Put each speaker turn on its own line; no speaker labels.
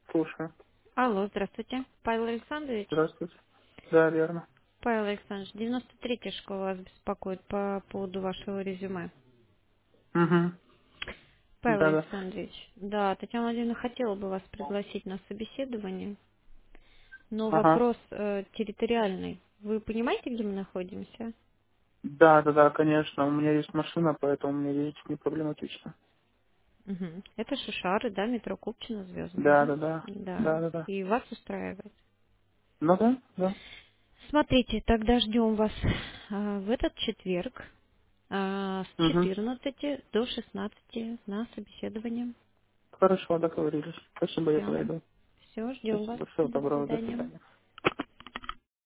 Слушаю.
Алло, здравствуйте. Павел Александрович.
Здравствуйте. Да, верно.
Павел Александрович, 93-я школа вас беспокоит по поводу вашего резюме.
Угу.
Павел
Да-да.
Александрович, да, Татьяна Владимировна хотела бы вас пригласить на собеседование, но
Ага.
вопрос территориальный. Вы понимаете, где мы находимся?
Да, конечно. У меня есть машина, поэтому мне ездить не проблематично.
Мгм. Это Шишары, да, метро Купчино, Звездная, да?
Да-да-да.
Да.
Да-да-да.
И вас устраивает.
Ну да, да.
Смотрите, тогда ждем вас в этот четверг с
Угу.
14 до 16 на собеседование.
Хорошо, договорились. Спасибо, я
Все.
подойду.
Все, ждем вас.
Спасибо, всего
До
доброго, до
свидания.
свидания.